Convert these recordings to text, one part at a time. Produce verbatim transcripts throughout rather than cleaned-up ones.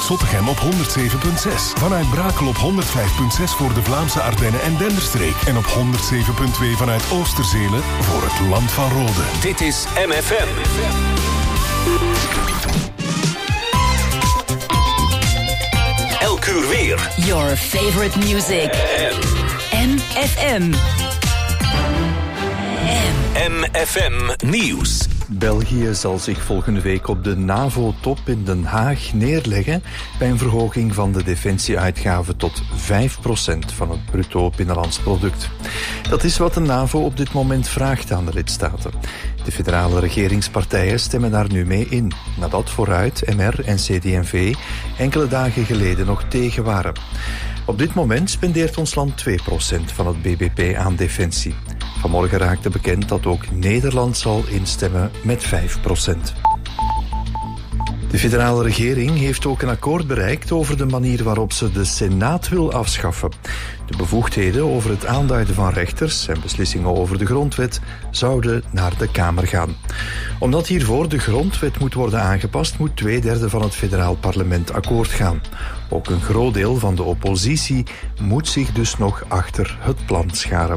Zottegem op honderd zeven komma zes. Vanuit Brakel op honderd vijf komma zes voor de Vlaamse Ardennen en Denderstreek. En op honderd zeven komma twee vanuit Oosterzelen voor het Land van Rode. Dit is M F M. Elk uur weer. Your favorite music. M F M. M F M Nieuws. België zal zich volgende week op de NAVO-top in Den Haag neerleggen bij een verhoging van de defensieuitgaven tot vijf procent van het bruto binnenlands product. Dat is wat de NAVO op dit moment vraagt aan de lidstaten. De federale regeringspartijen stemmen daar nu mee in, nadat Vooruit, M R en C D en V enkele dagen geleden nog tegen waren. Op dit moment spendeert ons land twee procent van het B B P aan defensie. Vanmorgen raakte bekend dat ook Nederland zal instemmen met vijf procent. De federale regering heeft ook een akkoord bereikt over de manier waarop ze de Senaat wil afschaffen. De bevoegdheden over het aanduiden van rechters en beslissingen over de grondwet zouden naar de Kamer gaan. Omdat hiervoor de grondwet moet worden aangepast, moet twee derde van het federaal parlement akkoord gaan. Ook een groot deel van de oppositie moet zich dus nog achter het plan scharen.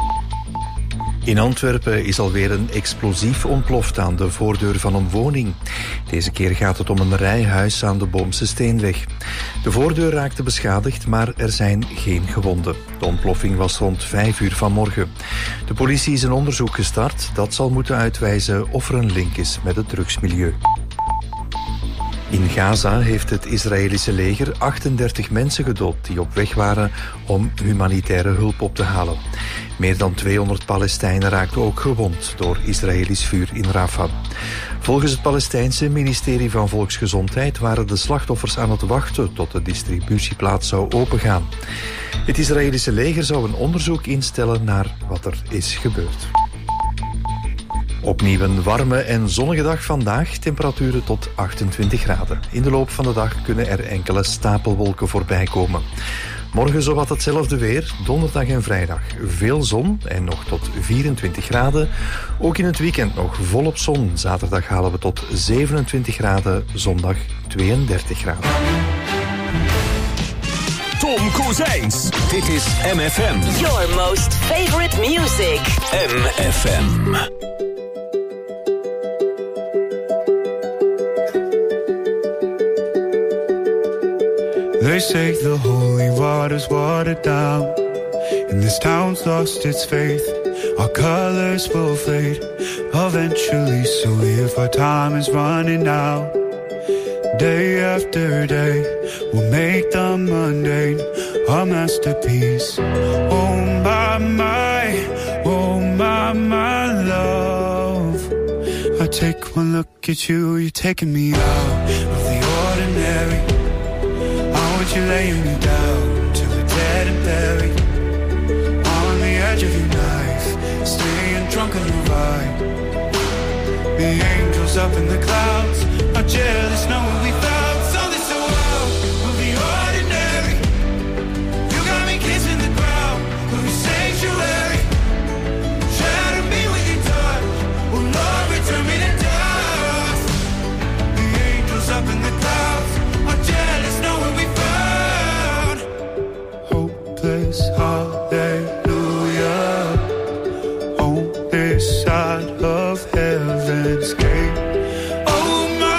In Antwerpen is alweer een explosief ontploft aan de voordeur van een woning. Deze keer gaat het om een rijhuis aan de Boomse Steenweg. De voordeur raakte beschadigd, maar er zijn geen gewonden. De ontploffing was rond vijf uur vanmorgen. De politie is een onderzoek gestart dat zal moeten uitwijzen of er een link is met het drugsmilieu. In Gaza heeft het Israëlische leger achtendertig mensen gedood die op weg waren om humanitaire hulp op te halen. Meer dan tweehonderd Palestijnen raakten ook gewond door Israëlisch vuur in Rafah. Volgens het Palestijnse ministerie van Volksgezondheid waren de slachtoffers aan het wachten tot de distributieplaats zou opengaan. Het Israëlische leger zou een onderzoek instellen naar wat er is gebeurd. Opnieuw een warme en zonnige dag vandaag, temperaturen tot achtentwintig graden. In de loop van de dag kunnen er enkele stapelwolken voorbij komen. Morgen zowat hetzelfde weer, donderdag en vrijdag veel zon en nog tot vierentwintig graden. Ook in het weekend nog volop zon. Zaterdag halen we tot zevenentwintig graden, zondag tweeëndertig graden. Tom Kozijns. Dit is M F M. Your most favorite music. M F M. They say the holy water's watered down, and this town's lost its faith. Our colors will fade eventually, so if our time is running out, day after day, we'll make the mundane a masterpiece. Oh my, my, oh my, my love, I take one look at you, you're taking me out of the ordinary. You're laying me down till we're dead and buried on the edge of your knife, staying drunk on your ride. The angels up in the clouds are jealous knowing we found something so wild. We'll be ordinary. You got me kissing the ground, we'll be sanctuary. Shatter me with your touch, oh Lord, return me to dust. The angels up in the clouds are jealous knowing we found hallelujah on this side of heaven's gate. Oh my,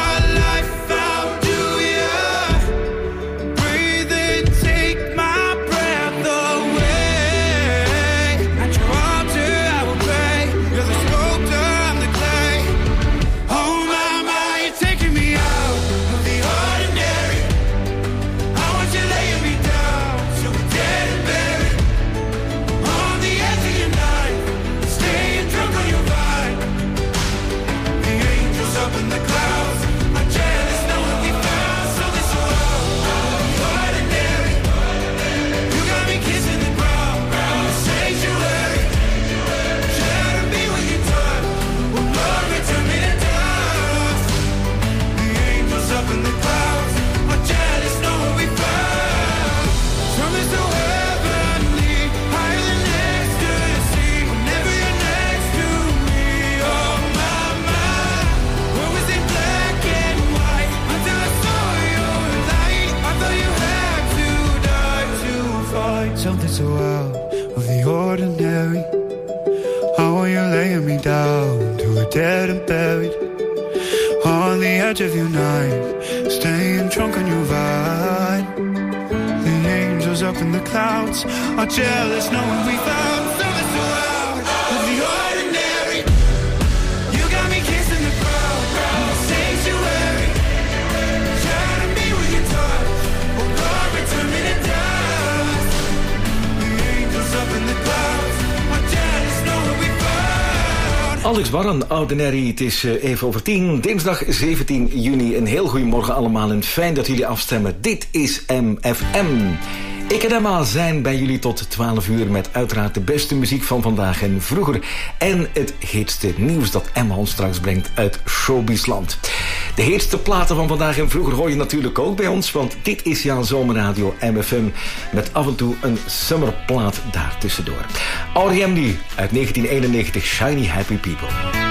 so out of the ordinary. How are you laying me down to a dead and buried on the edge of your night, staying drunk on your vine. The angels up in the clouds are jealous knowing we found something so out of the ordinary. You got me kissing the crowd in the sanctuary, shining me with your touch, oh Lord, return me to dust. The angels up in the clouds are jealous knowing we found. Alex Barren, Ordinary, het is even over tien, dinsdag zeventien juni. Een heel goeiemorgen allemaal en fijn dat jullie afstemmen. Dit is M F M. Ik en Emma zijn bij jullie tot twaalf uur met uiteraard de beste muziek van vandaag en vroeger. En het heetste nieuws dat Emma ons straks brengt uit Showbizland. De heetste platen van vandaag en vroeger hoor je natuurlijk ook bij ons, want dit is jouw zomerradio M F M met af en toe een summerplaat daartussendoor. R E M nu uit negentien eenennegentig, Shiny Happy People.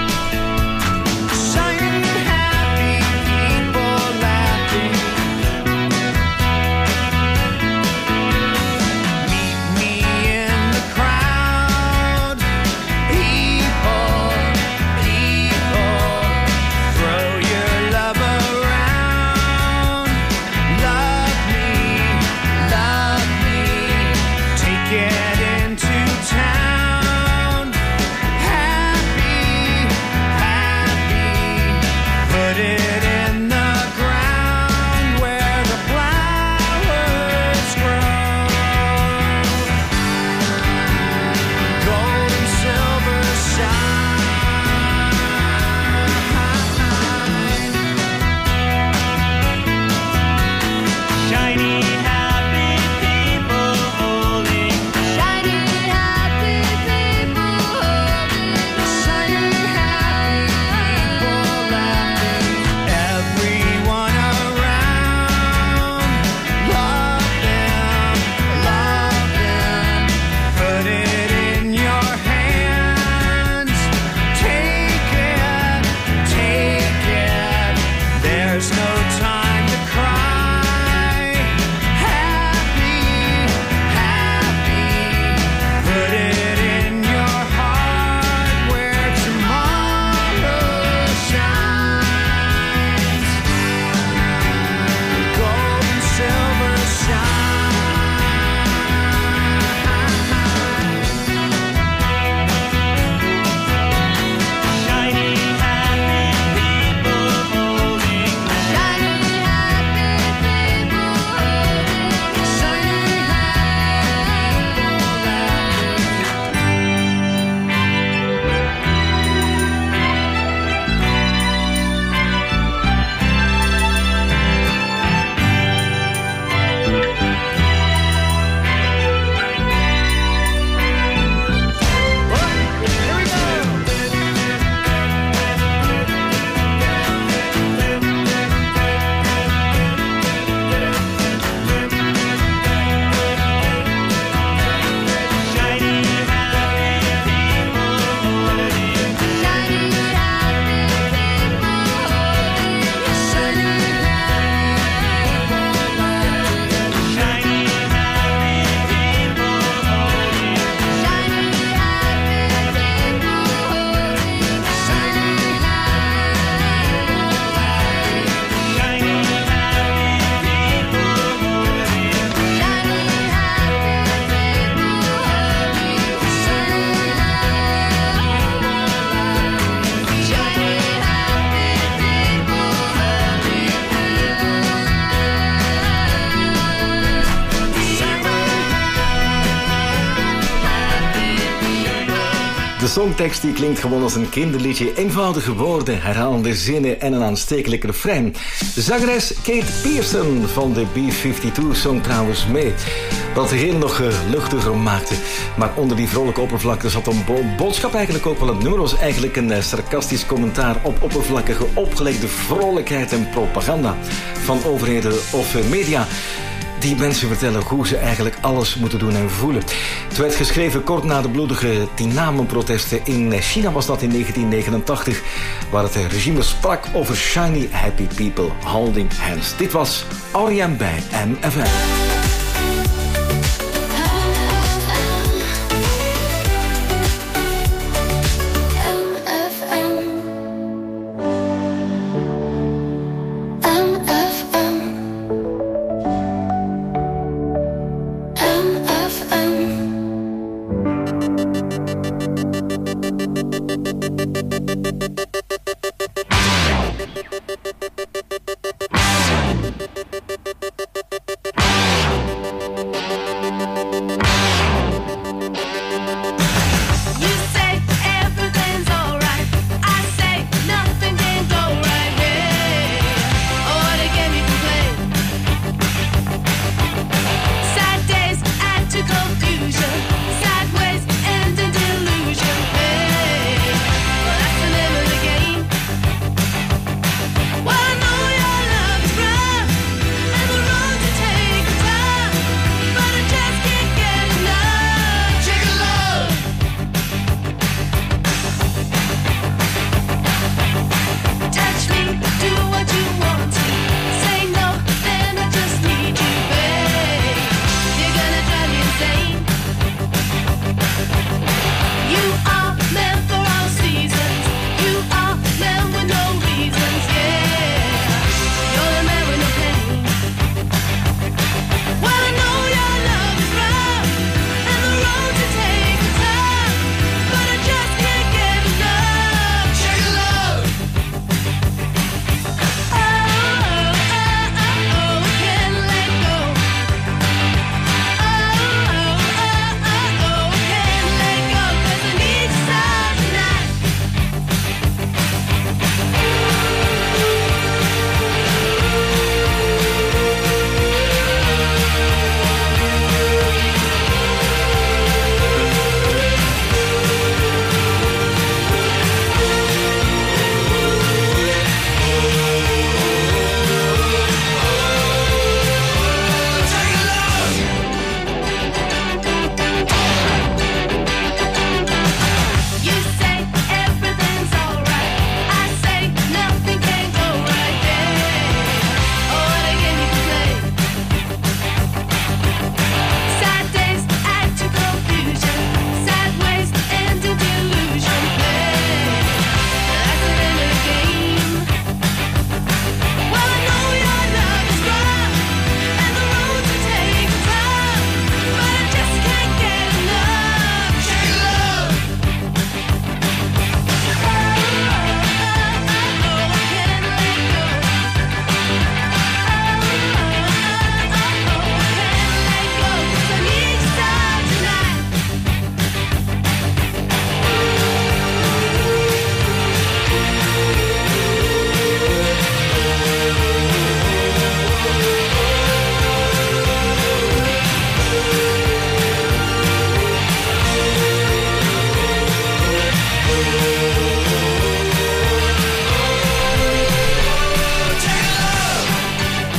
De songtekst die klinkt gewoon als een kinderliedje. Eenvoudige woorden, herhalende zinnen en een aanstekelijk refrein. De zangeres Kate Pearson van de B tweeënvijftig zong trouwens mee. Wat de geheel nog uh, luchtiger maakte. Maar onder die vrolijke oppervlakte zat een bo- boodschap eigenlijk ook wel. Het nummer was eigenlijk een uh, sarcastisch commentaar op oppervlakkige opgelegde vrolijkheid en propaganda van overheden of uh, media. Die mensen vertellen hoe ze eigenlijk alles moeten doen en voelen. Het werd geschreven kort na de bloedige Tiananmen-protesten in China, was dat in negentien negenentachtig, waar het regime sprak over shiny happy people holding hands. Dit was R E M bij M F M.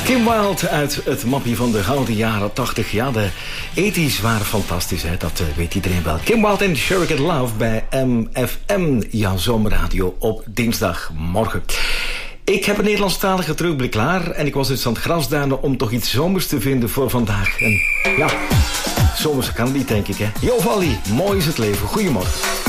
Kim Wilde uit het mapje van de gouden jaren tachtig. Ja, de ethisch waren fantastisch, hè? Dat uh, weet iedereen wel. Kim Wilde en Surrogate Love bij M F M, jouw zomerradio op dinsdagmorgen. Ik heb een Nederlandstalige terugblik klaar en ik was dus aan het grasduinen om toch iets zomers te vinden voor vandaag. En ja, zomers kan het niet, denk ik, hè. Jo Valley, mooi is het leven. Goedemorgen.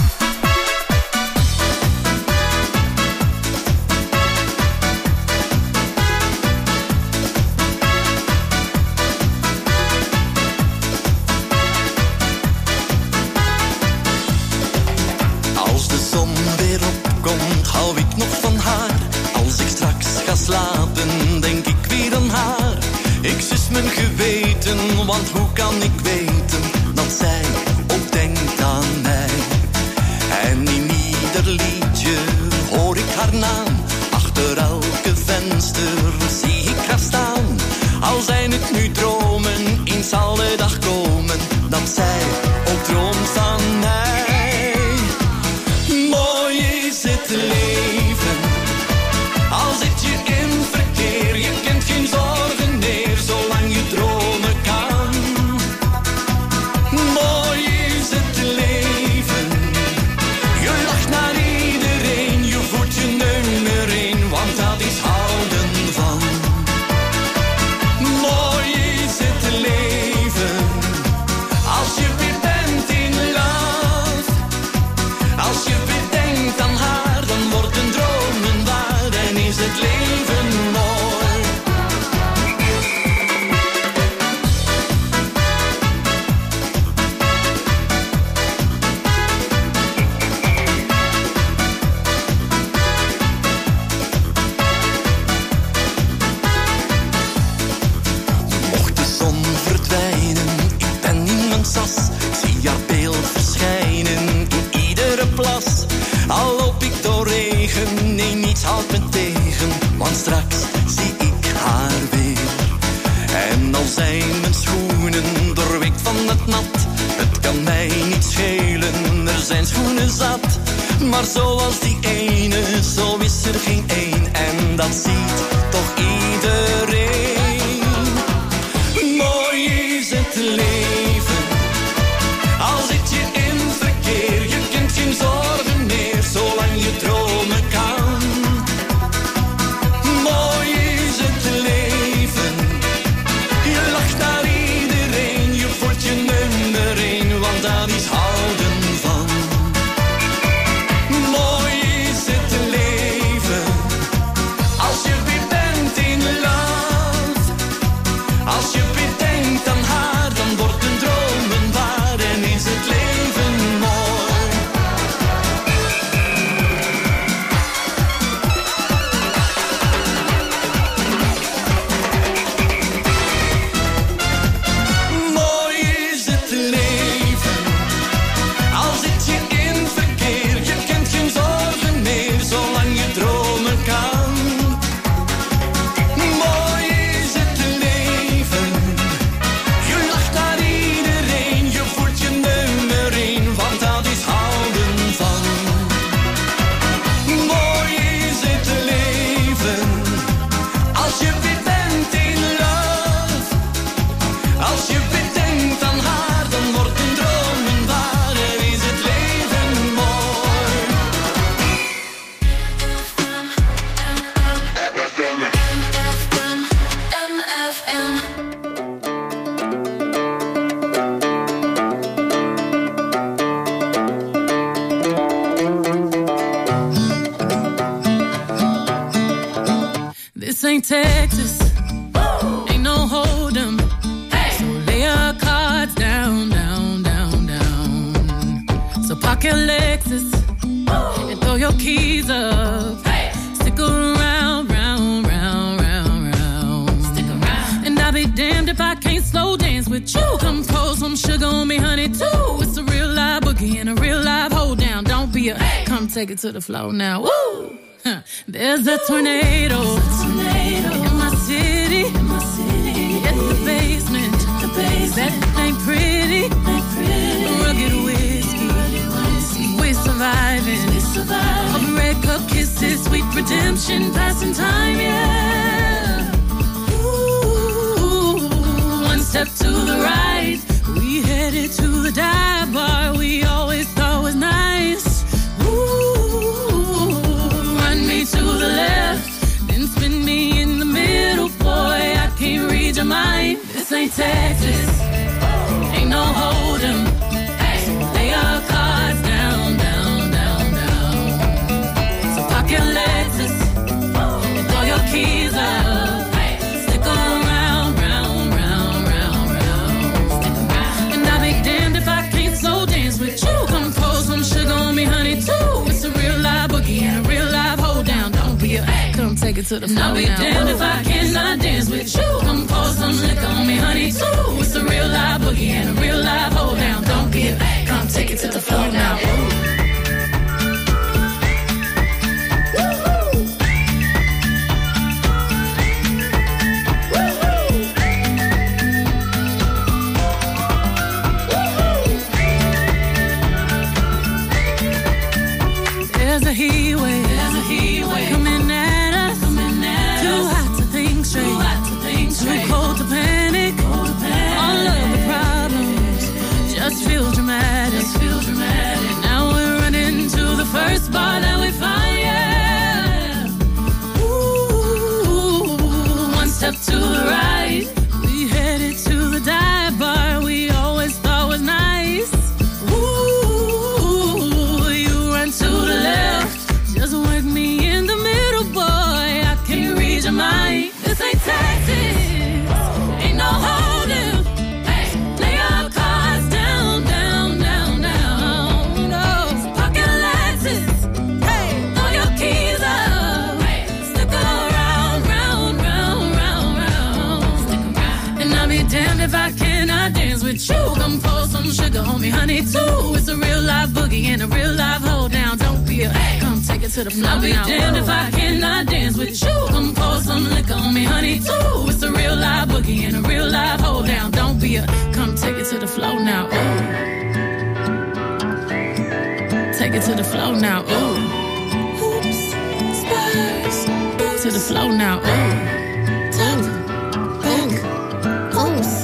Slapen, denk ik weer aan haar. Ik zus mijn geweten, want hoe kan ik weten dat zij ook denkt aan mij? En in ieder liedje hoor ik haar naam. Achter elke venster zie ik haar staan. Al zijn het nu dromen, eens zal de dag komen dat zij ook droomt van mij. Mooi is het leven, al zit je in verkeer, je kent geen zorgen meer, zolang je dromen kan. Mooi is het leven, je lacht naar iedereen, je voelt je nummer één, want dat is houden van. Mooi is het leven, als je weer bent in love, als je weer denkt aan haar, dan worden dromen waar en is het leven mooi. Mocht de zon verdwijnen, ik ben in mijn sas, zie haar beeld verschijnen in iedere plas. Al loop ik door regen, nee, niets houdt me tegen, want straks zie ik haar weer. En al zijn mijn schoenen doorweekt van het nat, het kan mij niet schelen, er zijn schoenen zat. Maar zoals die ene, zo is er geen één, en dat ziet toch iedereen. Mooi is het leven, al zit je in verkeer, je kent geen zorgen meer, zolang je dromen kan. Mooi is het leven, je lacht naar iedereen, je voelt je nummer één, want dat is houden van. Mooi is het leven, als je weer bent in love, als je weer denkt aan haar, dan worden dromen waar en is het leven mooi. Mooi is het leven, al zit je in verkeer, je kent geen zorgen meer, zolang je dromen kan. Mooi is het leven, je lacht naar iedereen, je voelt je nummer één, want dat is houden van. Mooi is het leven, als je weer bent in love, als je weer denkt aan haar, dan worden dromen waar en is het leven mooi. This ain't Texas, ain't no hold'em. So lay your cards down, down, down, down. So park your Lexus and throw your keys up. Stick around, round, round, round, round. Stick around. And I'll be damned if I can't slow dance with you. Come pour some sugar on me, honey, too. It's a real live boogie and a real live hold down. Don't be a, come take it to the floor now. Woo! Huh. There's a tornado, tornado in my city, in my city. In the basement, the basement. That ain't pretty, ain't pretty. Rugged whiskey, rugged whiskey. We surviving, we surviving. All the red cup kisses, sweet redemption, passing time, yeah. Ooh. ain't Texas. Ain't no hold'em. Hey, lay your cards down, down, down, down. So pack your Lexus and throw your keys up. Hey, stick around, round, round, round, round. Stick around. And I'll be damned if I can't slow dance with you. Come pour some sugar on me, honey, too. It's a real live boogie and a real live hold down. Don't be a hey. Come take it to the floor. And I'll be now. Damned if I cannot dance with you. Come pour some liquor on me, honey, too. It's a real live boogie and a real live hold down. Don't be a hey. Come take it to the floor now. Ooh. There's a heat wave, there's a heat wave coming at us, coming at too us. Hot to think straight, too hot to think straight, too cold to panic, cold to panic. All of the problems just feel dramatic, just feel dramatic. Now we're running to the first bar that we find, yeah. Ooh, one step to the right, we headed to the dive bar we always thought was nice. Ooh, you run to the left. Just work me in the middle, boy. I can read your mind. This ain't Texas. Ain't no holding. Hey, lay your cards down, down, down, down. No, so pocket Lexus. Hey, throw your keys up. Hey, stick around, round, round, round, round. Stick around. And I'll be damned if I cannot dance with you. Come pour some sugar on me, honey, too. It's a real live boogie and a real live hold down. Don't be a hey. Come take it to the floor. I'll be damned if I cannot dance with you. Come pour some liquor on me, honey, too. It's a real live boogie and a real live hold down. Don't be a come take it to the floor now. Ooh. Take it to the floor now. Ooh. Oops, spurs. To the floor now. Ooh. Tap, back, oops.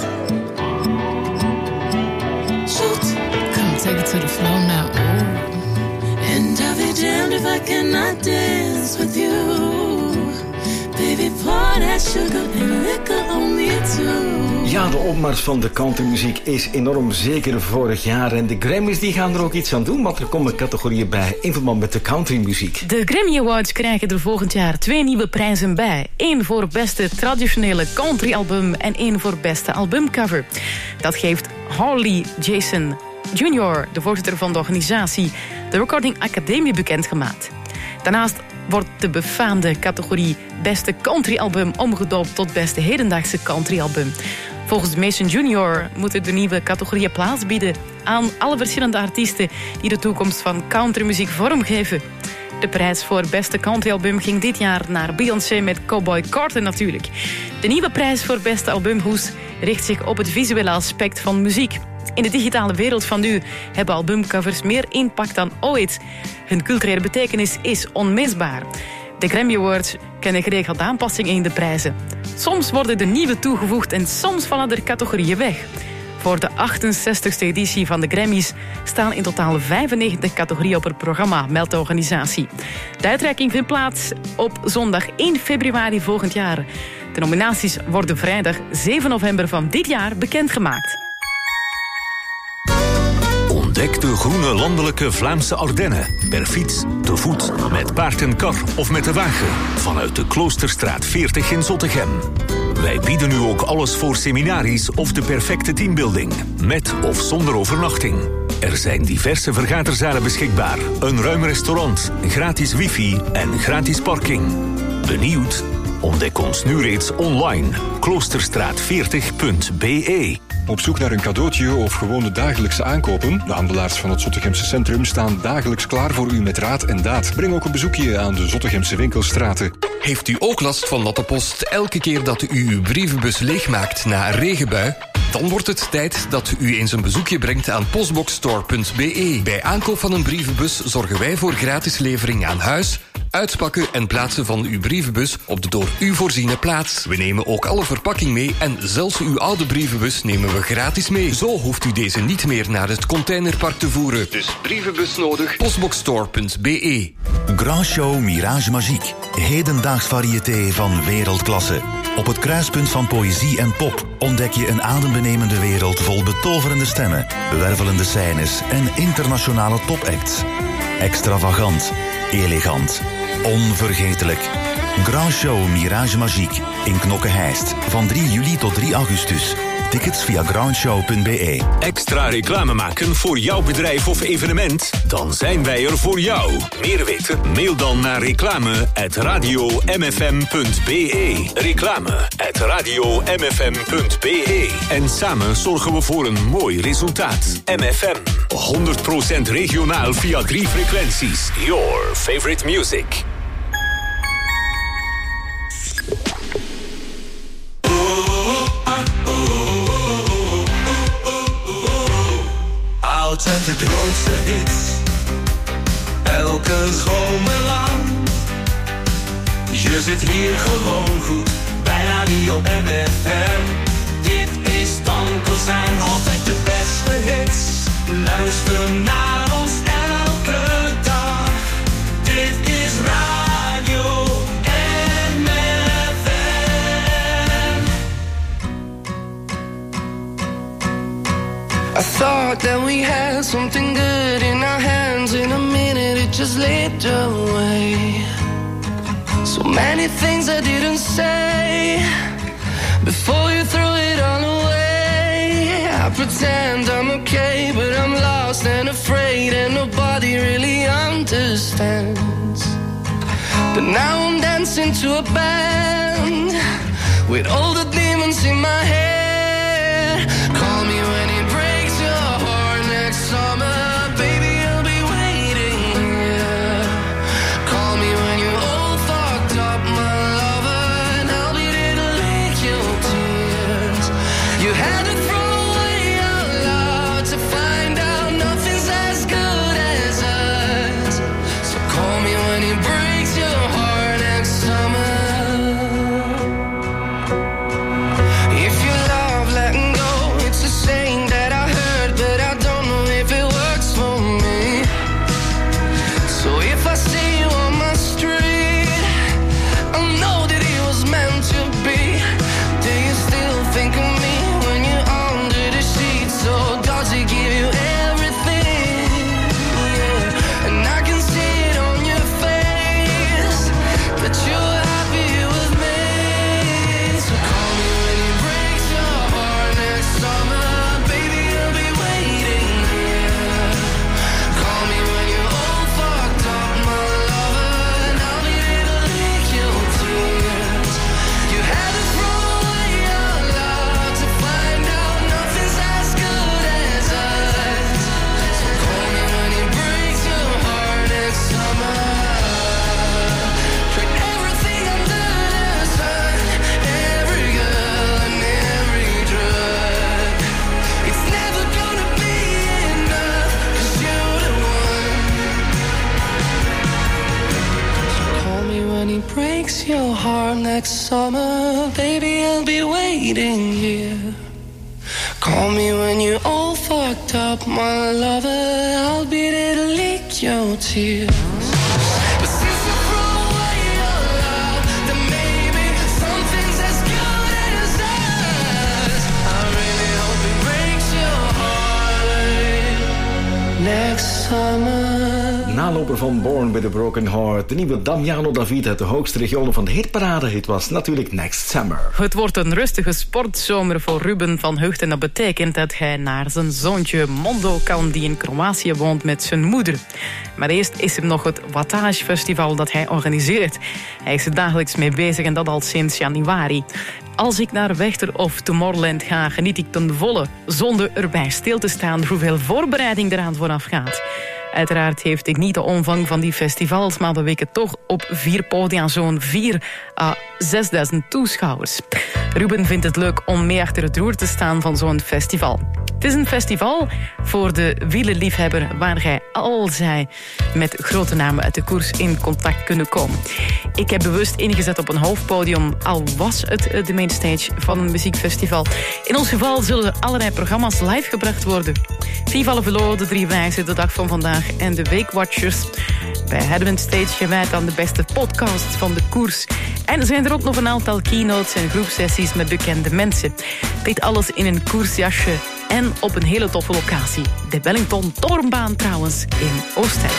Shoot. Come take it to the floor now. Ooh. And I'll be damned if I cannot dance with you. Baby, pour that sugar and liquor on me too. Ja, de opmars van de countrymuziek is enorm, zeker vorig jaar. En de Grammys die gaan er ook iets aan doen, want er komen categorieën bij in verband met de countrymuziek. De Grammy Awards krijgen er volgend jaar twee nieuwe prijzen bij. Eén voor beste traditionele countryalbum en één voor beste albumcover. Dat geeft Harley Jason junior, de voorzitter van de organisatie, de Recording Academie, bekendgemaakt. Daarnaast wordt de befaamde categorie beste countryalbum omgedoopt tot beste hedendaagse countryalbum. Volgens de Mason junior moeten de nieuwe categorieën plaats bieden aan alle verschillende artiesten die de toekomst van countrymuziek vormgeven. De prijs voor beste countryalbum ging dit jaar naar Beyoncé met Cowboy Carter natuurlijk. De nieuwe prijs voor beste albumhoes richt zich op het visuele aspect van muziek. In de digitale wereld van nu hebben albumcovers meer impact dan ooit. Hun culturele betekenis is onmisbaar. De Grammy Awards kennen geregeld aanpassingen in de prijzen. Soms worden er nieuwe toegevoegd en soms vallen er categorieën weg. Voor de achtenzestigste editie van de Grammys staan in totaal vijfennegentig categorieën op het programma, meldt de organisatie. De uitreiking vindt plaats op zondag één februari volgend jaar. De nominaties worden vrijdag zeven november van dit jaar bekendgemaakt. Ontdek de groene landelijke Vlaamse Ardennen. Per fiets, te voet, met paard en kar of met de wagen. Vanuit de Kloosterstraat veertig in Zottegem. Wij bieden nu ook alles voor seminaries of de perfecte teambuilding. Met of zonder overnachting. Er zijn diverse vergaderzalen beschikbaar. Een ruim restaurant, gratis wifi en gratis parking. Benieuwd? Ontdek ons nu reeds online. kloosterstraat veertig punt b e. Op zoek naar een cadeautje of gewoon de dagelijkse aankopen? De handelaars van het Zottegemse centrum staan dagelijks klaar voor u met raad en daad. Breng ook een bezoekje aan de Zottegemse winkelstraten. Heeft u ook last van dat de post elke keer dat u uw brievenbus leegmaakt na een regenbui? Dan wordt het tijd dat u eens een bezoekje brengt aan postboxstore punt b e. Bij aankoop van een brievenbus zorgen wij voor gratis levering aan huis, uitpakken en plaatsen van uw brievenbus op de door u voorziene plaats. We nemen ook alle verpakking mee en zelfs uw oude brievenbus nemen we gratis mee. Zo hoeft u deze niet meer naar het containerpark te voeren. Dus brievenbus nodig, postboxstore punt b e. Grand Show Mirage Magique. Hedendaags variété van wereldklasse. Op het kruispunt van poëzie en pop ontdek je een adembenemende wereld vol betoverende stemmen, wervelende scènes en internationale topacts. Extravagant, elegant, onvergetelijk. Grand Show Mirage Magique in Knokke-Heist van drie juli tot drie augustus. Tickets via grandshow punt b e. Extra reclame maken voor jouw bedrijf of evenement? Dan zijn wij er voor jou. Meer weten? Mail dan naar reclame at radio m f m punt b e. Reclame at radio m f m punt b e. En samen zorgen we voor een mooi resultaat. M F M. honderd procent regionaal via drie frequenties. Your favorite music. Oud en de grootste hits, elke zomer lang. Je zit hier gewoon goed, bij Radio M F M. Dit is Danko zijn, altijd de beste hits. Luister naar ons elke dag. Dit is Radio M F M. I thought that we had something good in our hands. In a minute it just slipped away. So many things I didn't say before you threw it all away. I pretend I'm okay, but I'm lost and afraid, and nobody really understands. But now I'm dancing to a band with all the demons in my head. Call me when it breaks your heart next summer. Baby, I'll be waiting here. Call me when you're all fucked up, my lover, and I'll be there to lick your tears. You had to throw away your love to find out nothing's as good as us. So call me when it breaks your heart next summer. If you love letting go, it's a saying that I heard, but I don't know if it works for me. So if I see you on my street, I know that it was meant to be. Do you still think of me when you're under the sheets? So does he give you everything? Yeah. And I can see it on your face that you're happy with me. So call me when it breaks your heart next summer. Baby, I'll be waiting here. Call me when you're all fucked up, my lover, and I'll be there to lick your tears. You had to throw away your love to find out nothing's as good as us. So call me when it breaks your heart next summer. Tried everything under the sun, every girl and every drug. It's never gonna be enough, 'cause you're the one. So call me when he breaks your heart next summer. Baby, I'll be waiting here. Call me when you're all fucked up, my lover. I'll be there to lick your tears. But since you threw away your love, then maybe something's as good as us. I really hope it breaks your heart next summer. Naloper van Born with a Broken Heart. De nieuwe Damiano David uit de hoogste regionen van de hitparade. Het was natuurlijk Next Summer. Het wordt een rustige sportzomer voor Ruben van Heugd. En dat betekent dat hij naar zijn zoontje Mondo kan, die in Kroatië woont met zijn moeder. Maar eerst is er nog het Wattage Festival dat hij organiseert. Hij is er dagelijks mee bezig en dat al sinds januari. Als ik naar Wechter of Tomorrowland ga, geniet ik ten volle, zonder erbij stil te staan hoeveel voorbereiding eraan vooraf gaat. Uiteraard heeft ik niet de omvang van die festivals, maar we weken toch op vier podia zo'n vier à zesduizend toeschouwers. Ruben vindt het leuk om mee achter het roer te staan van zo'n festival. Het is een festival voor de wielerliefhebber waar gij al zij met grote namen uit de koers in contact kunnen komen. Ik heb bewust ingezet op een hoofdpodium, al was het de mainstage van een muziekfestival. In ons geval zullen er allerlei programma's live gebracht worden. Viva le Velo, de Drie Wijzen, de dag van vandaag en de Weekwatchers. Bij Headwind Stage gewijd aan de beste podcasts van de koers. En er zijn er ook nog een aantal keynotes en groepsessies met bekende mensen. Dit alles in een koersjasje en op een hele toffe locatie. De Wellington Torenbaan trouwens in Oostende.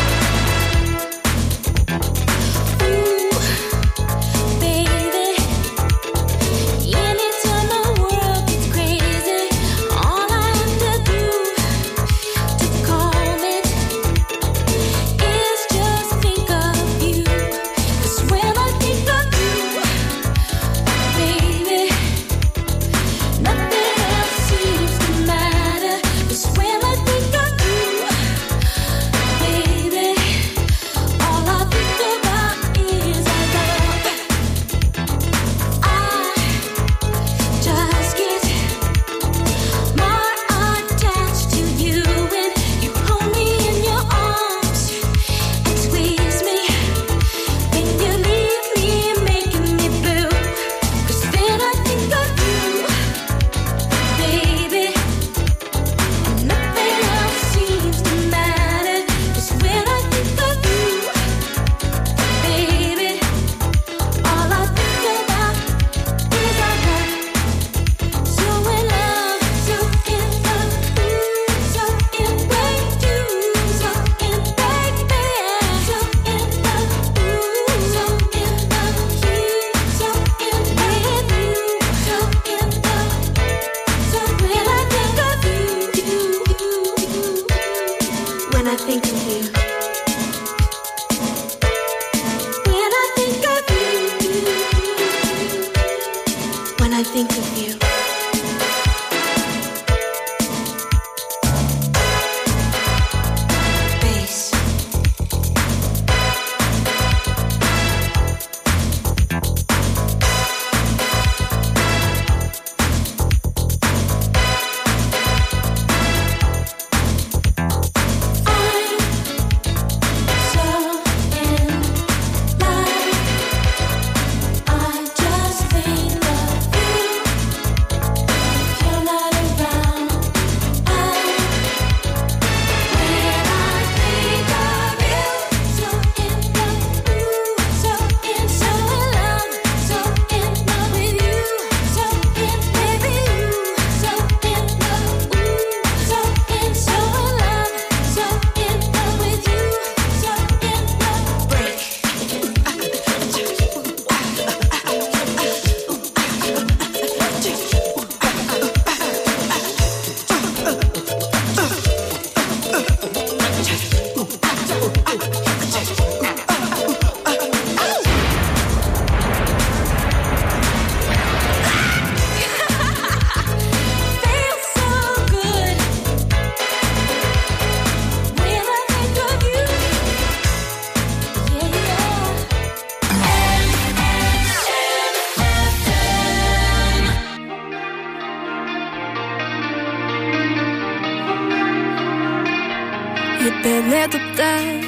Net op tijd,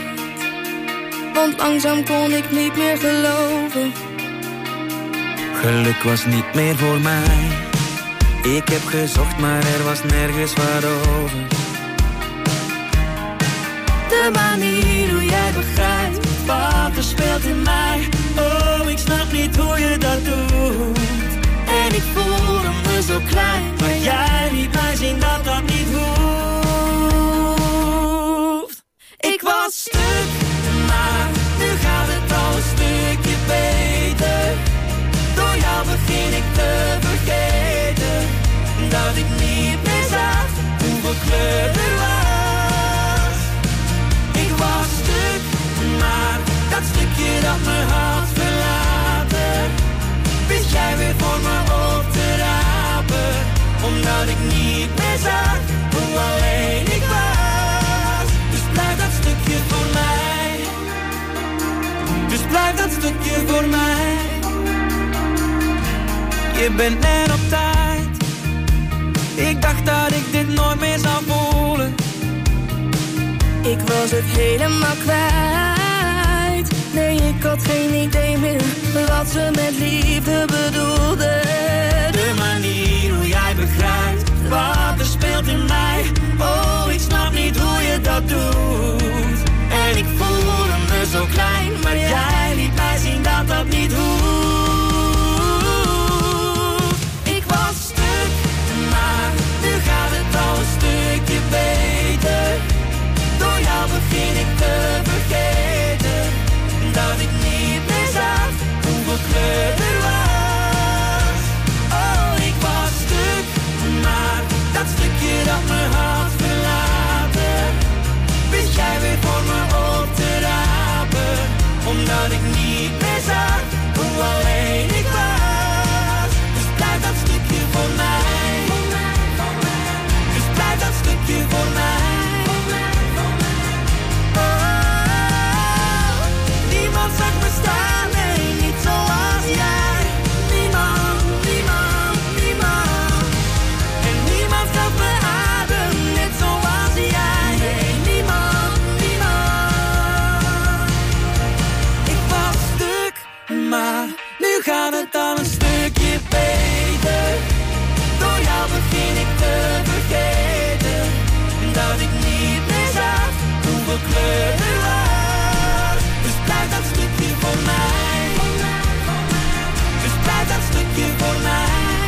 want langzaam kon ik niet meer geloven. Geluk was niet meer voor mij. Ik heb gezocht, maar er was nergens wat over. De manier hoe jij begrijpt wat er speelt in mij. Oh, ik snap niet hoe je dat doet. En ik voelde me zo klein, maar jij liet mij zien dat dat niet hoeft. Ik was stuk, maar nu gaat het al een stukje beter. Door jou begin ik te vergeten dat ik niet meer zag hoeveel kleur er was. Ik was stuk, maar dat stukje dat me had verlaten, wist jij weer voor me op te rapen. Omdat ik niet meer zag hoe alleen ik was. Blijf dat stukje voor mij. Dus blijf dat stukje voor mij. Je bent net op tijd. Ik dacht dat ik dit nooit meer zou voelen. Ik was het helemaal kwijt. Nee, ik had geen idee meer wat ze met liefde bedoelde. De manier hoe jij begrijpt wat er speelt in mij. Oh, ik snap niet hoe je dat doet. En ik voelde me zo klein, maar jij liet mij zien dat dat niet hoeft. Ik was stuk, maar nu gaat het al een stukje beter. Door jou begin ik te vergeten dat ik niet meer zag hoeveel kleur er was. Oh, ik was stuk, maar dat stukje dat me had verlaten, wist jij weer voor me op te rapen. Omdat ik niet meer zag hoe alleen ik was. Dus blijf dat stukje voor mij. Dus blijf dat stukje voor mij. Zag me staan, nee, niet zoals jij. Niemand, niemand, niemand. En niemand gaf me adem, net zoals jij. Nee, niemand, niemand. Ik was stuk, maar nu gaat het al een stukje beter. Door jou begin ik te vergeten dat ik niet meer zag hoeveel kleur er was. Blijf dat stukje voor mij. Dus blijf dat stukje voor mij.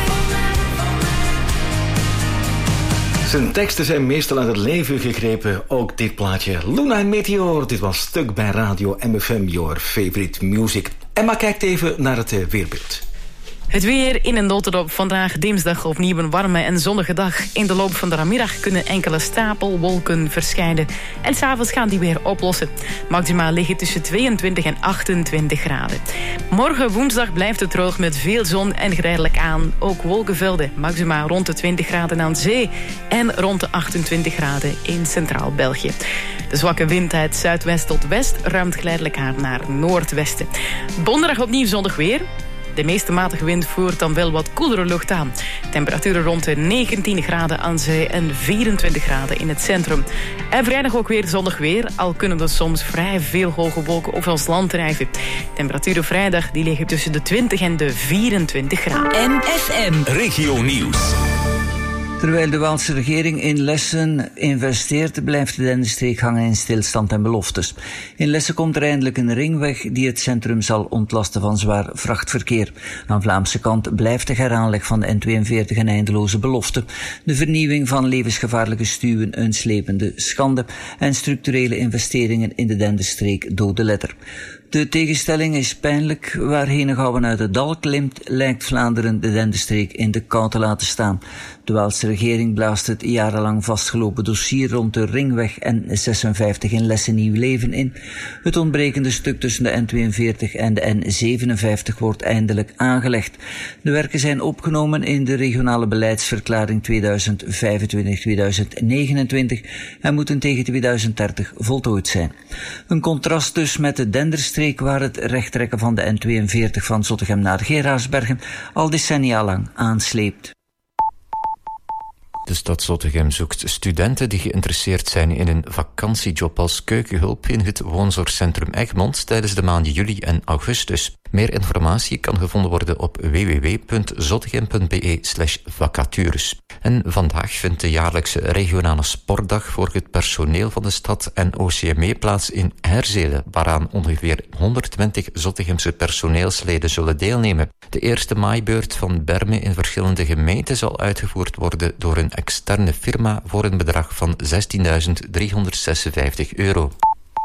Zijn teksten zijn meestal uit het leven gegrepen. Ook dit plaatje. Luna en Meteor. Dit was Stuk bij Radio M F M, your favorite music. Emma kijkt even naar het weerbeeld. Het weer in een notendop. Vandaag dinsdag opnieuw een warme en zonnige dag. In de loop van de namiddag kunnen enkele stapelwolken verschijnen. En s'avonds gaan die weer oplossen. Maxima liggen tussen tweeëntwintig en achtentwintig graden. Morgen woensdag blijft het droog met veel zon en geleidelijk aan ook wolkenvelden. Maxima rond de twintig graden aan zee en rond de achtentwintig graden in Centraal België. De zwakke wind uit zuidwest tot west ruimt geleidelijk aan naar noordwesten. Donderdag opnieuw zonnig weer. De meeste matige wind voert dan wel wat koelere lucht aan. Temperaturen rond de negentien graden aan zee en vierentwintig graden in het centrum. En vrijdag ook weer zonnig weer, al kunnen er soms vrij veel hoge wolken over ons land drijven. Temperaturen vrijdag die liggen tussen de twintig en de vierentwintig graden. M F M Regio Nieuws. Terwijl de Waalse regering in Lessen investeert, blijft de Denderstreek hangen in stilstand en beloftes. In Lessen komt er eindelijk een ringweg die het centrum zal ontlasten van zwaar vrachtverkeer. Aan Vlaamse kant blijft de heraanleg van de N tweeënveertig een eindeloze belofte. De vernieuwing van levensgevaarlijke stuwen een slepende schande en structurele investeringen in de Denderstreek dode letter. De tegenstelling is pijnlijk. Waar Henegouwen uit het dal klimt, lijkt Vlaanderen de Denderstreek in de kou te laten staan. De Waalse regering blaast het jarenlang vastgelopen dossier rond de ringweg N zesenvijftig in Lessen nieuw leven in. Het ontbrekende stuk tussen de N tweeënveertig en de N zevenenvijftig wordt eindelijk aangelegd. De werken zijn opgenomen in de regionale beleidsverklaring tweeduizend vijfentwintig tot tweeduizend negenentwintig en moeten tegen tweeduizend dertig voltooid zijn. Een contrast dus met de Denderstreek, waar het rechttrekken van de N tweeënveertig van Zottegem naar Gerardsbergen al decennia lang aansleept. De stad Zottegem zoekt studenten die geïnteresseerd zijn in een vakantiejob als keukenhulp in het woonzorgcentrum Egmond tijdens de maanden juli en augustus. Meer informatie kan gevonden worden op w w w punt zottegem punt b e slash vacatures. En vandaag vindt de jaarlijkse regionale sportdag voor het personeel van de stad en O C M E plaats in Herzelen, waaraan ongeveer honderdtwintig Zottegemse personeelsleden zullen deelnemen. De eerste maaibeurt van Berme in verschillende gemeenten zal uitgevoerd worden door een externe firma voor een bedrag van zestienduizend driehonderdzesenvijftig euro.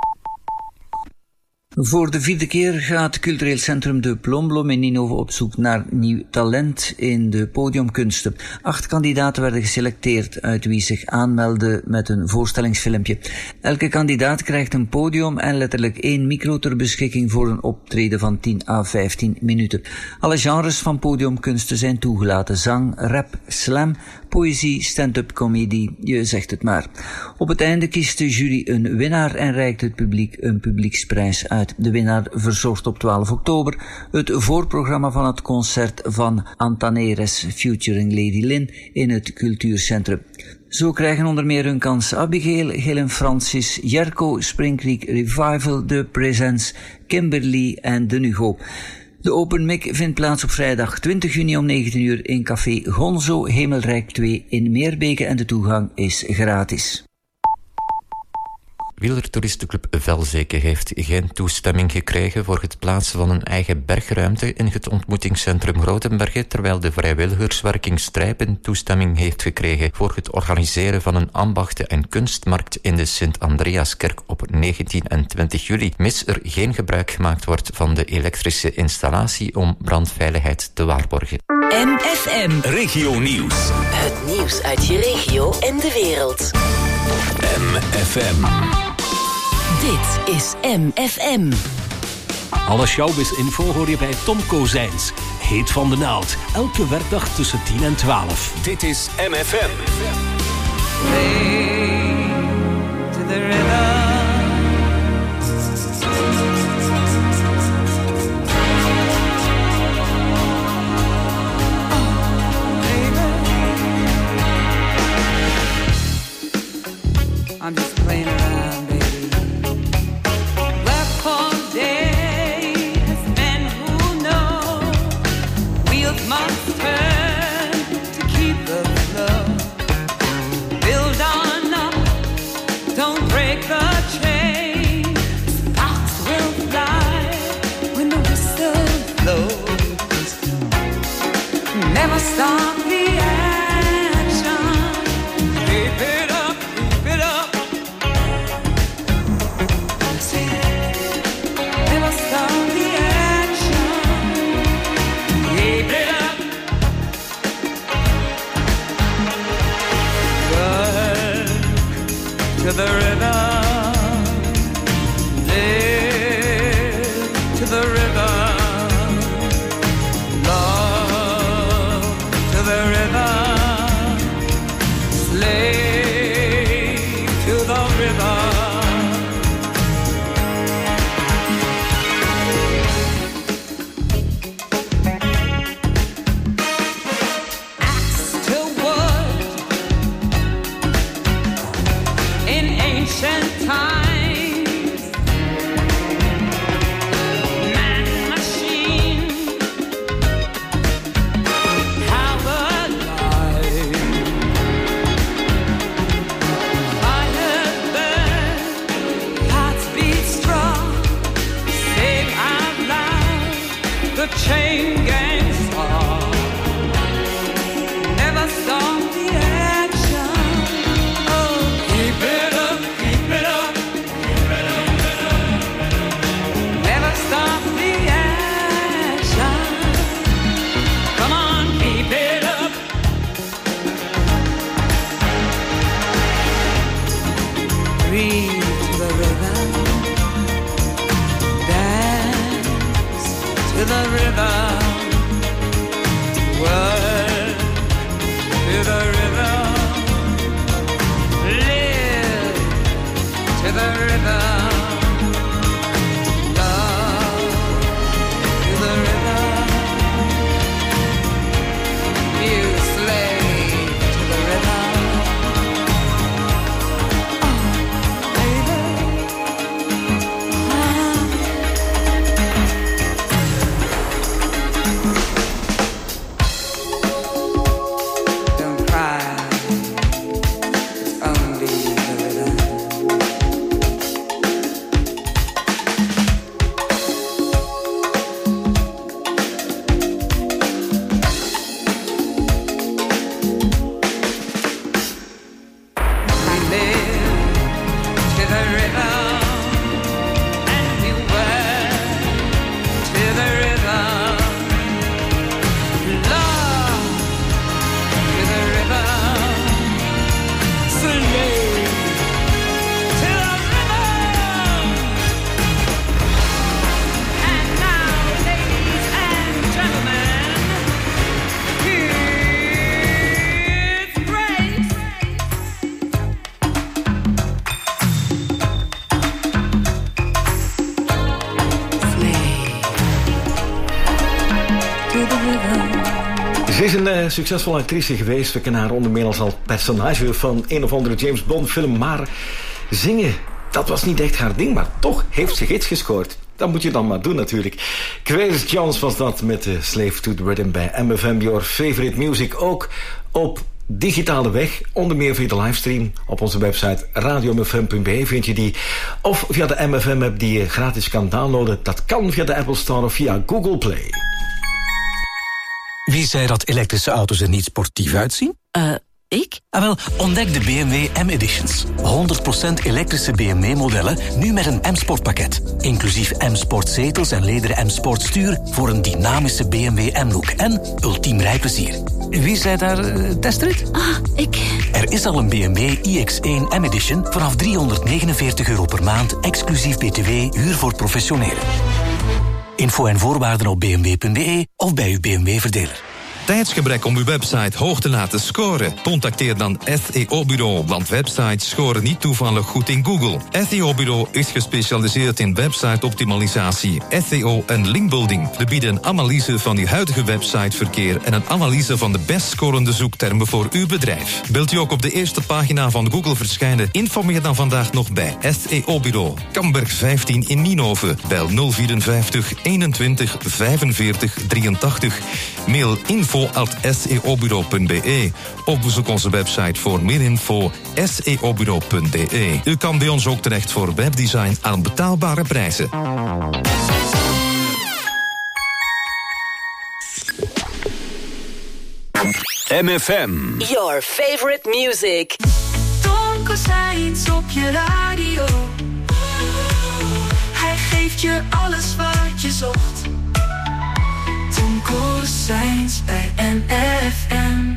Voor de vierde keer gaat cultureel centrum De Plomblom in Ninove op zoek naar nieuw talent in de podiumkunsten. Acht kandidaten werden geselecteerd, uit wie zich aanmelden met een voorstellingsfilmpje. Elke kandidaat krijgt een podium en letterlijk één micro ter beschikking voor een optreden van tien à vijftien minuten. Alle genres van podiumkunsten zijn toegelaten: zang, rap, slam, poëzie, stand-up comedy, je zegt het maar. Op het einde kiest de jury een winnaar en reikt het publiek een publieksprijs uit. concert. De winnaar verzorgt op twaalf oktober het voorprogramma van het concert van Antaneres featuring Lady Lynn in het cultuurcentrum. Zo krijgen onder meer hun kans Abigail, Helen Francis, Jerko, Spring Creek Revival, The Presence, Kimberly en De Nugo. De Open Mic vindt plaats op vrijdag twintig juni om negentien uur in café Gonzo, Hemelrijk twee in Meerbeke en de toegang is gratis. Wielertoeristenclub Velzeke heeft geen toestemming gekregen voor het plaatsen van een eigen bergruimte in het ontmoetingscentrum Grotenbergen, terwijl de vrijwilligerswerking Strijpen toestemming heeft gekregen voor het organiseren van een ambachten- en kunstmarkt in de Sint-Andreaskerk op negentien en twintig juli, mis er geen gebruik gemaakt wordt van de elektrische installatie om brandveiligheid te waarborgen. M F M. Regio Nieuws. Het nieuws uit je regio en de wereld. M F M. Dit is M F M. Alle showbiz-info hoor je bij Tom Kozijns. Heet van de naald. Elke werkdag tussen tien en twaalf. Dit is M F M. Play to the rhythm. I'm just playing around, baby. Work for days, men who know wheels must turn to keep the flow. Build on up, don't break the chain. Sparks will fly when the whistle blows. Never stop the action. Keep it up, keep it up. To the rhythm, live to the rhythm, love to the rhythm, slave to the rhythm. Axe to wood in ancient times, man machine, how alive. Fire burn, hearts beat strong, sing out loud, the chain gang song. Never stop the action. Oh, keep it up, keep it up. een uh, succesvolle actrice geweest. We kennen haar onder meer als personage van een of andere James Bond film. Maar zingen, dat was niet echt haar ding. Maar toch heeft ze hits gescoord. Dat moet je dan maar doen natuurlijk. Quace Jones was dat met uh, Slave to the Rhythm bij M F M. Your favorite music ook op digitale weg. Onder meer via de livestream op onze website radio m f m punt b e vind je die. Of via de M F M-app die je gratis kan downloaden. Dat kan via de Apple Store of via Google Play. Wie zei dat elektrische auto's er niet sportief uitzien? Eh, uh, ik? Ah wel, ontdek de B M W M-Editions. honderd procent elektrische B M W-modellen, nu met een M-Sport-pakket. Inclusief M-Sport-zetels en lederen M-Sport-stuur voor een dynamische B M W M-look en ultiem rijplezier. Wie zei daar uh, testrit? Ah, ik. Er is al een B M W i X één M-Edition vanaf driehonderdnegenenveertig euro per maand, exclusief B T W, huur voor professionelen. Info en voorwaarden op b m w punt b e of bij uw B M W-verdeler. Tijdsgebrek om uw website hoog te laten scoren? Contacteer dan S E O-bureau, want websites scoren niet toevallig goed in Google. S E O-bureau is gespecialiseerd in website-optimalisatie, S E O en linkbuilding. We bieden een analyse van uw huidige websiteverkeer en een analyse van de best scorende zoektermen voor uw bedrijf. Wilt u ook op de eerste pagina van Google verschijnen? Informeer dan vandaag nog bij S E O-bureau. Kamberg vijftien in Nienhoven. Bel nul vierenvijftig eenentwintig vijfenveertig drieëntachtig. Mail info at s e o bureau punt b e of bezoek onze website voor meer info s e o bureau punt b e. U kan bij ons ook terecht voor webdesign aan betaalbare prijzen. M F M. Your favorite music. Tonko Sainz op je radio. Hij geeft je alles wat je zocht. Tonko Sainz bij M F M.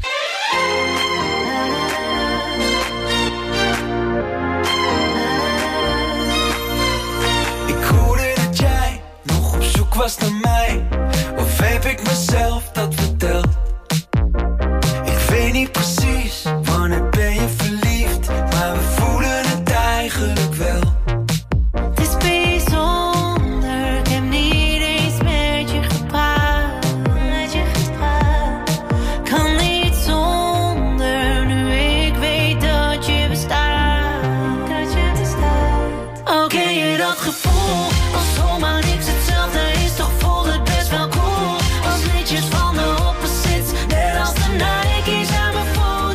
Ik hoorde dat jij nog op zoek was naar mij. Of heb ik mezelf dat verteld? Ik weet niet precies wanneer ben je verliefd, maar we voelen het eigenlijk wel. Het is bijzonder, ik heb niet eens met je gepraat. Met je gepraat. Kan niet zonder, nu ik weet dat je bestaat. Dat je bestaat. Oh, ken je dat gevoel? Als zomaar niks hetzelfde is, toch voelt het best wel cool. Als liedjes van de opposites, net als de Nike's aan mijn voet.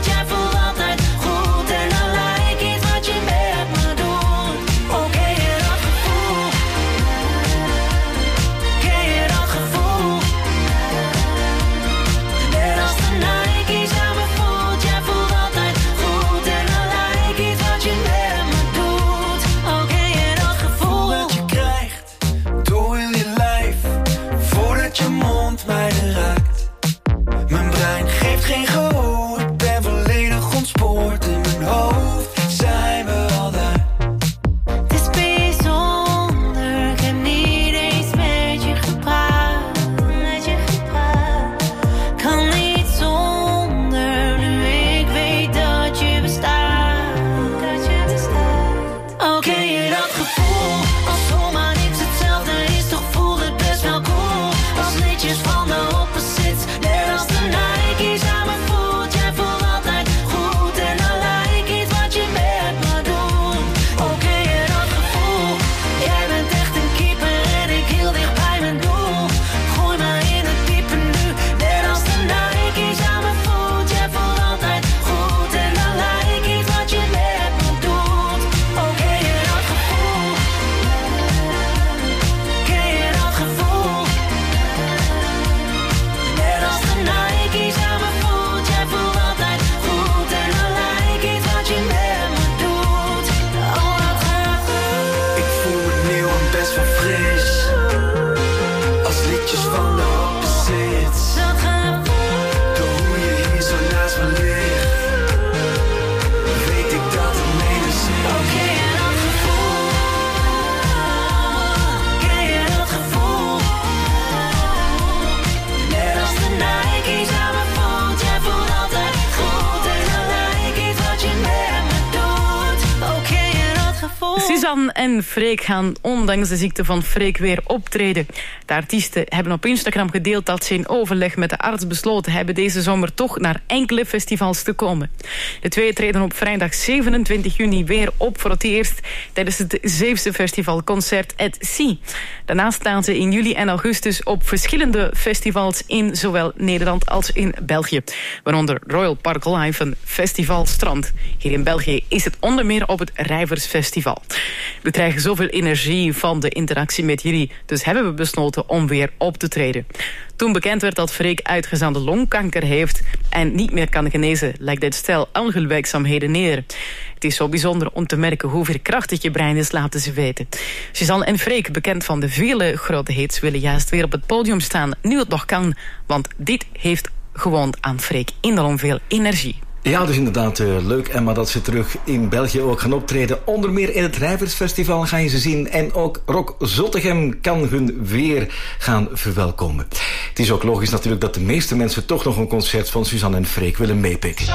Suzanne en Freek gaan ondanks de ziekte van Freek weer optreden. De artiesten hebben op Instagram gedeeld dat ze in overleg met de arts besloten hebben deze zomer toch naar enkele festivals te komen. De twee treden op vrijdag zevenentwintig juni weer op voor het eerst tijdens het Zeeuwse festivalconcert at Sea. Daarnaast staan ze in juli en augustus op verschillende festivals in zowel Nederland als in België. Waaronder Royal Park Live en Festival Strand. Hier in België is het onder meer op het Rijversfestival. We krijgen zoveel energie van de interactie met jullie, dus hebben we besloten om weer op te treden. Toen bekend werd dat Freek uitgezande longkanker heeft en niet meer kan genezen, lijkt dit stel alle werkzaamheden neer. Het is zo bijzonder om te merken hoe veerkrachtig je brein is, laten ze weten. Suzanne en Freek, bekend van de vele grote hits, willen juist weer op het podium staan, nu het nog kan, want dit heeft gewoon aan Freek enorm veel energie. Ja, dus inderdaad uh, leuk, Emma, dat ze terug in België ook gaan optreden. Onder meer in het Rijversfestival ga je ze zien. En ook Rock Zottegem kan hun weer gaan verwelkomen. Het is ook logisch natuurlijk dat de meeste mensen toch nog een concert van Suzanne en Freek willen meepikken.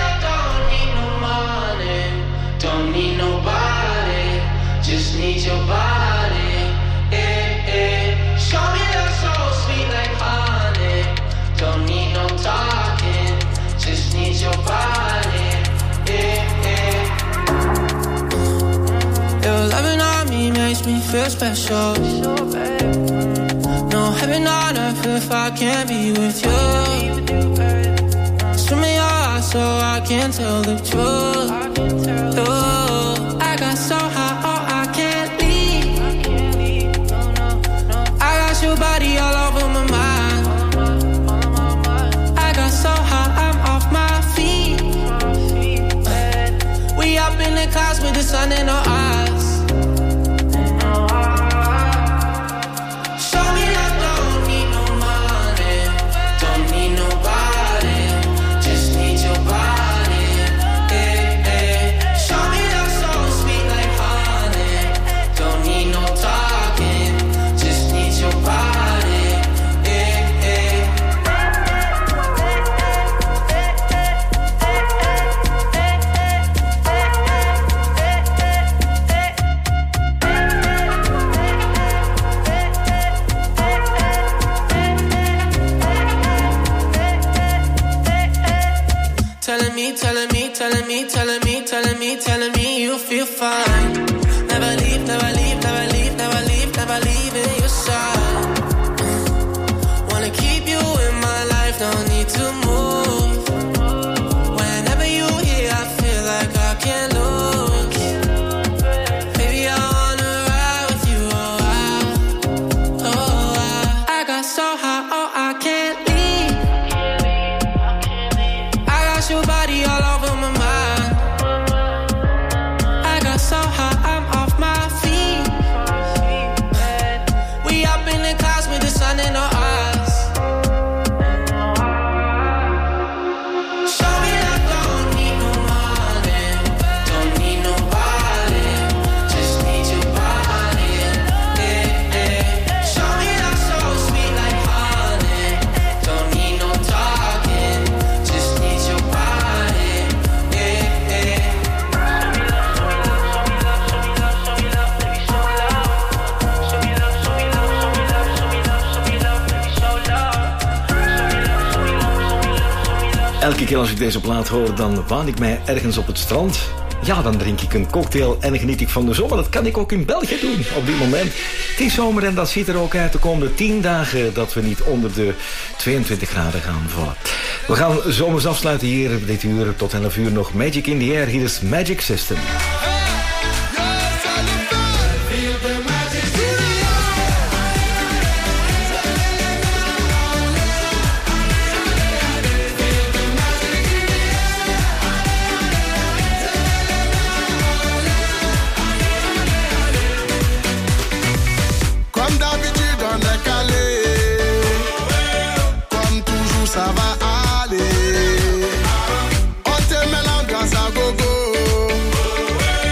Your loving on me makes me feel special. No heaven on earth if I can't be with you. Swim me your eyes so I can tell the truth. Oh, I got so high, oh, I can't leave. I got your body all over my mind. I got so high, I'm off my feet. We up in the clouds with the sun in our eyes. Telling me, telling me, telling me, telling me, telling me you feel fine. Never leave, never leave, never leave, never leave, never leave in your side. Wanna keep you in my life, don't need to move. Whenever you here, I feel like I can't lose. Baby, I wanna ride with you, oh I, oh I. I got so high, oh I can't leave. I got your body all over my mind. I got so high, I'm off my feet. We up in the clouds with the sun in our eyes. Show me that don't need no money, don't need nobody, just need your body. Eh, eh. Show me that so sweet like honey, don't need no talking, just need your body. Eh, eh. Elke keer als ik deze plaat hoor, dan waan ik mij ergens op het strand. Ja, dan drink ik een cocktail en geniet ik van de zon. Maar dat kan ik ook in België doen op dit moment. Het is zomer en dat ziet er ook uit de komende tien dagen dat we niet onder de tweeëntwintig graden gaan vallen. We gaan zomers afsluiten hier dit uur tot elf uur nog Magic in the Air. Hier is Magic System. Comme d'habitude on est calé, comme toujours ça va aller. On te met l'ambiance à gogo,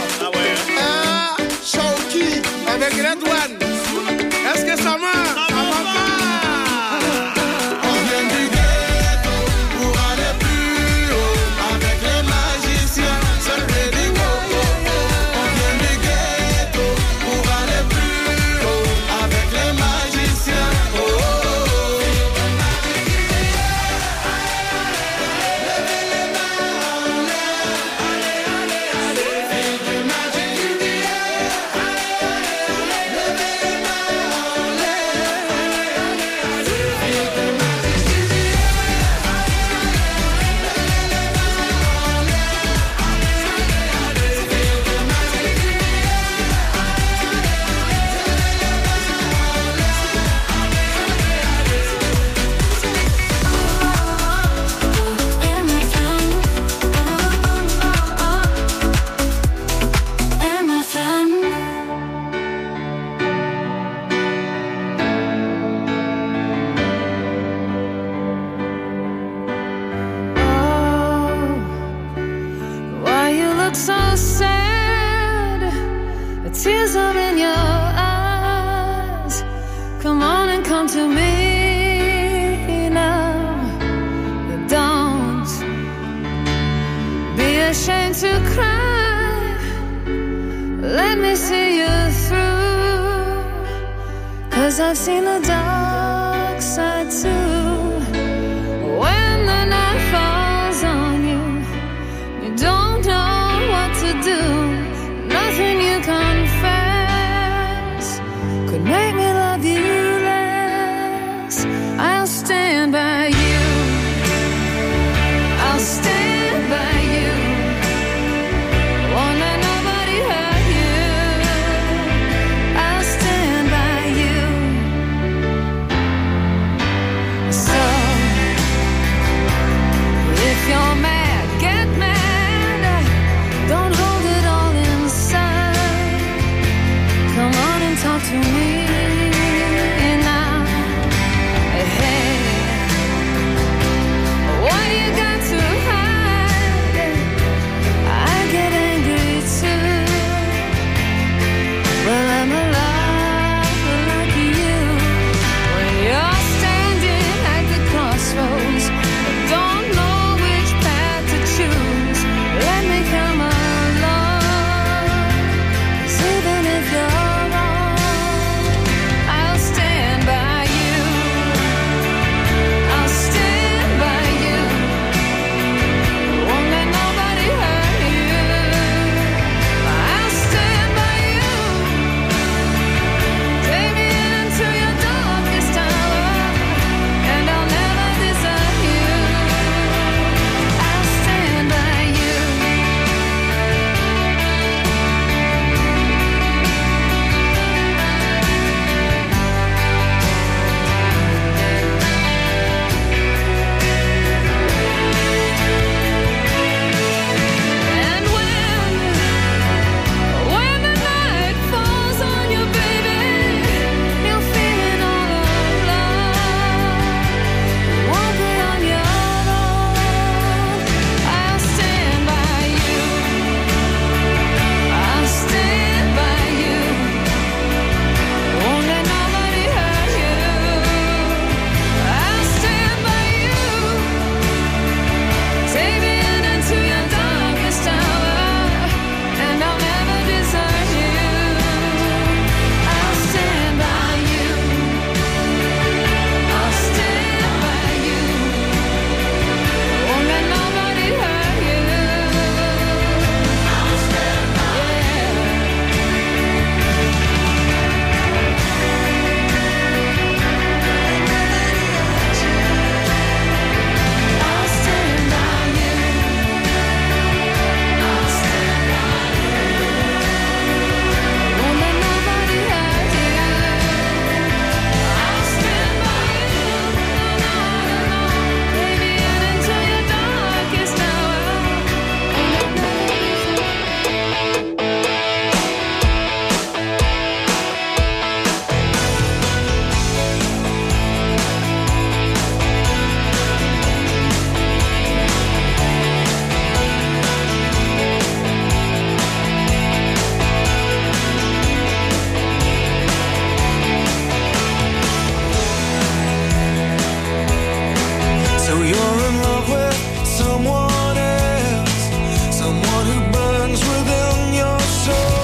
Ah ouais. Ah, Shawky avec Red One. Est-ce que ça marche? Ça va pas. On vient du ghetto pour aller plus haut avec les magiciens. Seul Ready Go. On vient du ghetto pour aller plus haut avec les magiciens. Oh, oh, oh. Levez les mains en l'air. Allez, allez, allez. Fille du Magic India. Allez, allez, allez. Levez les mains en l'air. Allez, allez, allez. Fille du Magic India. Why you look so sad? The tears are in your eyes. Come on and come to me now. Don't be ashamed to cry. Let me see you through. 'Cause I've seen the dark side too.